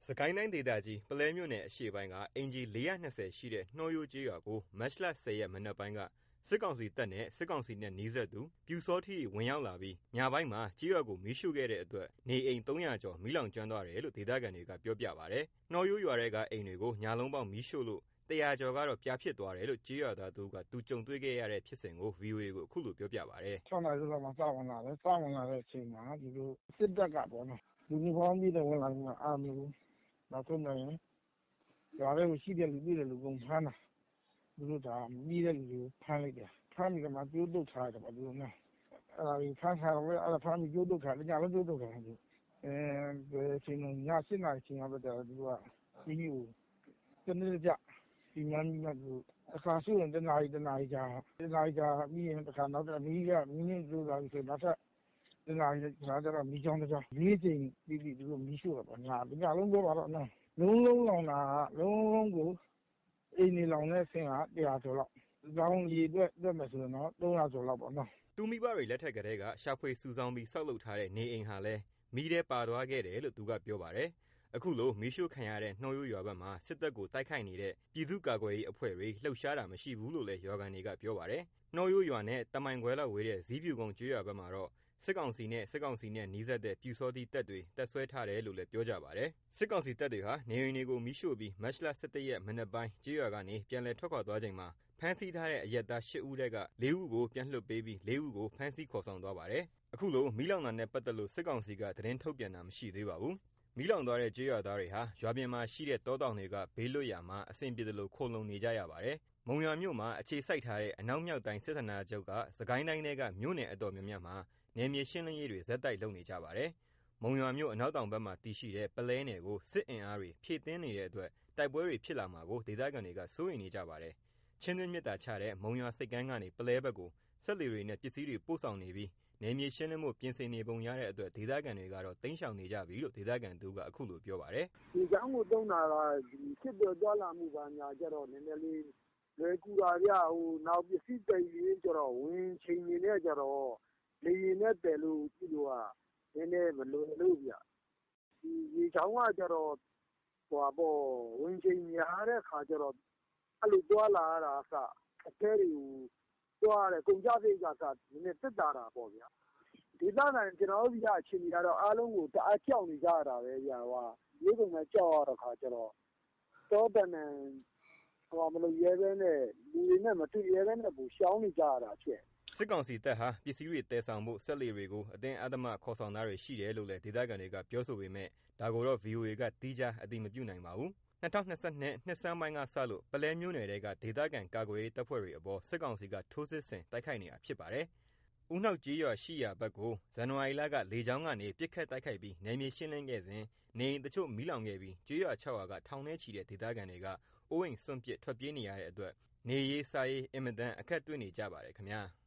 စကိုင်းတိုင်းဒေသကြီးပုလဲမြို့နယ်အရှေ့ပိုင်းကအိမ်ခြေ420ရှိတဲ့နှောရိုးကျေးရွာကိုမတ်လ 10 ရက်မနက်ပိုင်းကစစ်ကောင်စီတပ်နဲ့စစ်ကောင်စီနဲ့နီးစပ်သူပျူစောထီးတွေဝင်ရောက်လာပြီးညပိုင်းမှာကျေးရွာကိုမီးရှို့ခဲ့တဲ့အတွက်နေအိမ်300ကျော်မီးလောင်ကျွမ်းသွားတယ်လို့ဒေသခံတွေကပြောပြပါတယ်။နှောရိုးရွာထဲကအိမ်တွေကိုညလုံးပေါက်မီးရှို့လို့100ကျော်ကတော့ပြာဖြစ်သွားတယ်လို့ကျေးရွာသားတို့ကသူကြုံတွေ့ခဲ့ရတဲ့ဖြစ်စဉ်ကို VOA ကိုအခုလိုပြောပြပါတယ်။6 နာရီလောက်မှစဝင်လာတယ်။စဝင်လာတဲ့အချိန်မှာဒီလိုစစ်တပ်ကပေါ့နော်။လူမျိုးပေါင်းပြီးတော့ဝင်လာပြီးမှအားမျိုးနောက်ဆုံးတော့ရွာထဲကိုရှိတဲ့လူပြည်တဲ့လူကုန်ဖမ်းတာသူတို့ဒါမြည်တဲ့လူကိုဖမ်းလိုက်တယ်ဖမ်းပြီးတော့မှပြိုးတုတ်ထားတယ်ပေါ့ဒီလိုနဲ့အဲ့ဒါကြီးဖမ်းထားတော့အဲ့ဒါဖမ်းပြီးပြိုးတုတ်ထားတယ်ညလုံးပြိုးတုတ်ထားတယ်ဘယ်အချိန်ည7 နာရီချိန်ရောက်တော့သူကစီးကိုစနေကြစီမံပြီးတော့အခါဆိုရင်တနာရီကြာပြီးရင်တစ်ခါနောက်တော့မီးနေကြိုးလာပြီးဆိုနောက်ထပ်တနာရီကြာတော့မီးချောင်းတစ်ချောင်း၄ချိန်ပြီးသူတို့မီးရှို့တော့ညလုံးပြောပါတော့နော်လုံးလောင်တာလုံးကိုအိမ်နေလောင်တဲ့ဆင်းက100ကျော်လောက်။လောင်ရည်အတွက်မယ်ဆိုရင်တော့300ကျော်လောက်ပေါ့နော်။သူမိဘတွေလက်ထက်ကတည်းကရှာဖွေစုဆောင်းပြီးဆောက်လုပ်ထားတဲ့နေအိမ်ဟာလည်းမီးထဲပါသွားခဲ့တယ်လို့သူကပြောပါတယ်။အခုလိုမီးရှို့ခံရတဲ့နှောရိုးရွာဘက်မှာစစ်တပ်ကိုတိုက်ခိုက်နေတဲ့ပြည်သူ့ကာကွယ်ရေးအဖွဲ့တွေလှုပ်ရှားတာမရှိဘူးလို့လည်းရွာခံတွေကပြောပါတယ်။နှောရိုးရွာနဲ့တမိုင်ခွဲလောက်ဝေးတဲ့ဇီးဖြူကုန်းကျေးရွာဘက်မှာတော့စစ်ကောင်စီနဲ့နီးစပ်တဲ့ပျူစောထီးတပ်တွေတပ်စွဲထားတယ်လို့လည်းပြောကြပါတယ်။စစ်ကောင်စီတပ်တွေဟာနေအိမ်တွေကိုမီးရှို့ပြီးမတ်လ 17 ရက်မနက်ပိုင်းကျေးရွာကနေပြန်လည်ထွက်ခွာသွားချိန်မှာဖမ်းဆီးထားတဲ့အရပ်သား8 ဦးထဲက4 ဦးကိုပြန်လွှတ်ပေးပြီး4 ဦးကိုဖမ်းဆီးခေါ်ဆောင်သွားပါတယ်။အခုလိုမီးလောင်တာနဲ့ပတ်သက်လို့စစ်ကောင်စီကသတင်းထုတ်ပြန်တာမရှိသေးပါဘူး။မီးလောင်သွားတဲ့ကျေးရွာသားတွေဟာရွာပြင်မှာရှိတဲ့တောတောင်တွေကဘေးလွတ်ရာမှာအဆင်ပြေသလိုခိုလှုံနေကြရပါတယ်။မုံရွာမြို့မှာအခြေစိုက်ထားတဲ့အနောက်မြောက်တိုင်းစစ်ဌာနချုပ်ကစစ်ကိုင်းတိုင်းထဲကမြို့နယ်အတော်များများမှာနယ်မြေရှင်းလင်းရေးတွေဆက်တိုက်လုပ်နေကြပါတယ်။မုံရွာမြို့အနောက်တောင်ဘက်မှာတည်ရှိတဲ့ပုလဲနယ်ကိုစစ်အင်အားတွေဖြည့်တင်းနေတဲ့အတွက်တိုက်ပွဲတွေဖြစ်လာမှာကိုဒေသခံတွေကစိုးရိမ်နေကြပါတယ်။ချင်းတွင်းမြစ်တာချတဲ့မုံရွာစိတ်ကမ်းကနေပုလဲဘက်ကိုစက်လှေတွေနဲ့ပစ္စည်းတွေပို့ဆောင်နေပြီးနယ်မြေရှင်းလင်းမှုပြင်ဆင်နေပုံရတဲ့အတွက်ဒေသခံတွေကတော့တိမ်းရှောင်နေကြပြီလို့ဒေသခံသူကအခုလိုပြောပါတယ်။ဒီကြောင်းကိုတုံးတာကစစ်တော်ကြွလာမှုပါညာကြတော့နည်းနည်းလေးလွယ်ကူတာဗျနောက်ပစ္စည်းတည်ရေးကြတော့ဝင်ချိန်နေနဲ့ကြတော့လေရင်နဲ့တယ်လို့ကြည့်လို့ကနည်းနည်းမလွယ်လို့ဗျဒီရေချောင်းကကြတော့ဝင်ချိန်များတဲ့ခါကြတော့အဲ့လိုတွာလာရတာအခဲတွေကိုတွာရတယ်ကုန်ကြစိတ်ကနည်းနည်းတက်တာပေါ့ဗျာဒေသခံကျွန်တော်တို့ကအချိန်ကြီးကတော့အားလုံးကိုတအားကြောက်နေကြရတာပဲဗျာမျိုးစုံနဲ့ကြောက်ရတဲ့ခါကြတော့တောတန်နဲ့မလို့ရဲပဲနဲ့လူတွေနဲ့မတွေ့ရဲပဲနဲ့ပူရှောင်းနေကြရတာဖြစ်စစ်ကောင်စီတပ်ဟာပစ္စည်းတွေတည်ဆောင်ဖို့စက်လှေတွေကိုအတင်းအဓမ္မခေါ်ဆောင်တာတွေရှိတယ်လို့လည်းဒေသခံတွေကပြောဆိုပေမဲ့ဒါကိုတော့ VOA ကသီးခြားအတည်မပြုနိုင်ပါဘူး။2022နှစ်ဆန်းပိုင်းကစလို့ပုလဲမြို့နယ်တွေကဒေသခံကာကွယ်ရေးတပ်ဖွဲ့တွေအပေါ်စစ်ကောင်စီကထိုးစစ်ဆင်တိုက်ခိုက်နေတာဖြစ်ပါတယ်။ဦးနှောက်ကျေးရွာရှိရာဘက်ကိုဇန်နဝါရီလကလေကြောင်းကနေပစ်ခတ်တိုက်ခိုက်ပြီးနယ်မြေရှင်းလင်းခဲ့စဉ်နေအိမ်တချို့မီးလောင်ခဲ့ပြီးကျေးရွာ6 ရွာကထောင်ထဲချီတဲ့ဒေသခံတွေကအိုးအိမ်စွန့်ပစ်ထွက်ပြေးနေရတဲ့အတွက်နေရေးစားရေးအင်မတန်အခက်တွေ့နေကြပါတယ်ခင်ဗျာ။